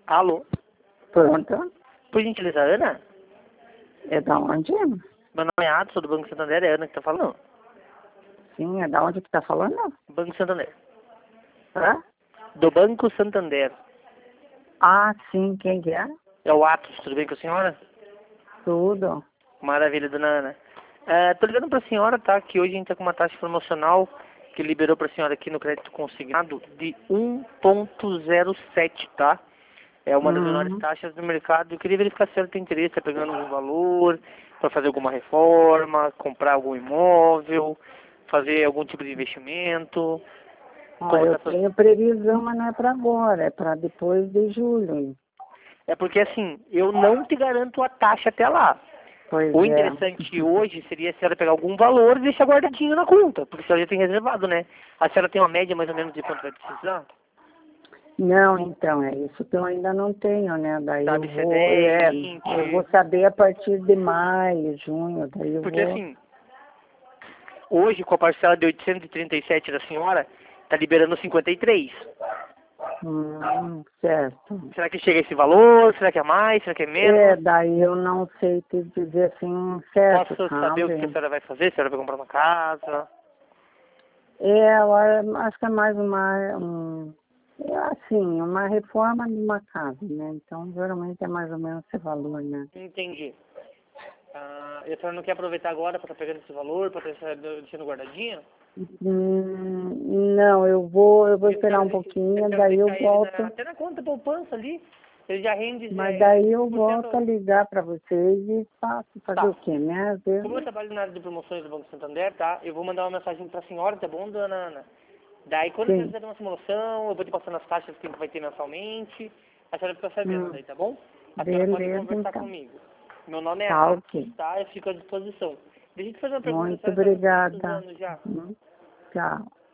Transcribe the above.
Alô? Pronto. Por gentileza, Ana? É da onde? Meu nome é Adson, do Banco Santander, é a Ana que tá falando? Sim, é da onde que tá falando? Banco Santander. Hã? Do Banco Santander. Ah, sim, quem que é? É o Atos, tudo bem com a senhora? Tudo. Maravilha, dona Ana. Tô ligando pra senhora, tá? Que hoje a gente tá com uma taxa promocional que liberou pra senhora aqui no crédito consignado de 1,07, tá? É uma das menores taxas do mercado. Eu queria verificar se a senhora tem interesse, tá pegando algum valor, para fazer alguma reforma, comprar algum imóvel, fazer algum tipo de investimento. Ó, Como eu tá... tenho previsão, mas não é para agora, é para depois de julho. É porque assim, eu não te garanto a taxa até lá. Pois O é. interessante hoje seria a senhora pegar algum valor e deixar guardadinho na conta, porque a senhora já tem reservado, né? A senhora tem uma média mais ou menos de quanto vai precisar? Não, então, é isso que eu ainda não tenho, né? Daí Sabe eu se é vou, 10, 20? eu vou saber a partir de maio, junho, daí eu Porque vou. assim, hoje com a parcela de 837 da senhora, tá liberando 53. Certo. Será que chega a esse valor? Será que é mais? Será que é É, menos? daí eu não sei te dizer assim, certo, Posso saber o que a sabe? senhora vai fazer? A senhora vai comprar uma casa? É, eu acho que é mais assim, uma reforma de uma casa, né? Então, geralmente é mais ou menos esse valor, né? Entendi. E a senhora não quer aproveitar agora para estar pegando esse valor, para estar deixando guardadinho? Não, eu vou Eu esperar quero um deixar, pouquinho, daí eu ele volto. até na conta poupança ali. Ele já rende Mas daí eu 5%. volto a ligar para vocês e faço, fazer Tá. o quê, né? Às Como eu vezes, trabalho na área de promoções do Banco Santander, tá? Eu vou mandar uma mensagem para a senhora, tá bom, dona Ana? Daí, quando você sim. fizer uma simulação, eu vou te passando as taxas que vai ter mensalmente. A senhora fica sabendo daí, tá bom? A senhora pode Beleza, conversar então. comigo. Meu nome é Tá, Atos, ok. tá? Eu fico à disposição. Deixa eu te fazer uma pergunta. A Muito senhora tá com quantos obrigada. anos já? Tchau.